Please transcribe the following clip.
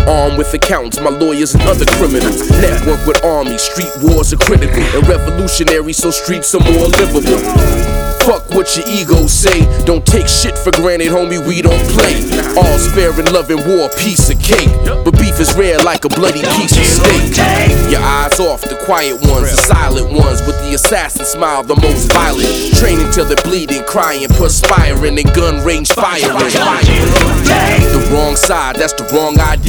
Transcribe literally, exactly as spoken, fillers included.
Armed with accountants, my lawyers and other criminals. Network with armies, street wars are critical and revolutionary, so streets are more livable. Fuck what your ego say. Don't take shit for granted, homie, we don't play. All's fair in love and war, piece of cake. But beef is rare like a bloody piece of steak. Your eyes off, the quiet ones, the silent ones, with the assassin smile, the most violent. Training till they're bleeding, crying, perspiring, and gun range firing. The wrong side, that's the wrong idea.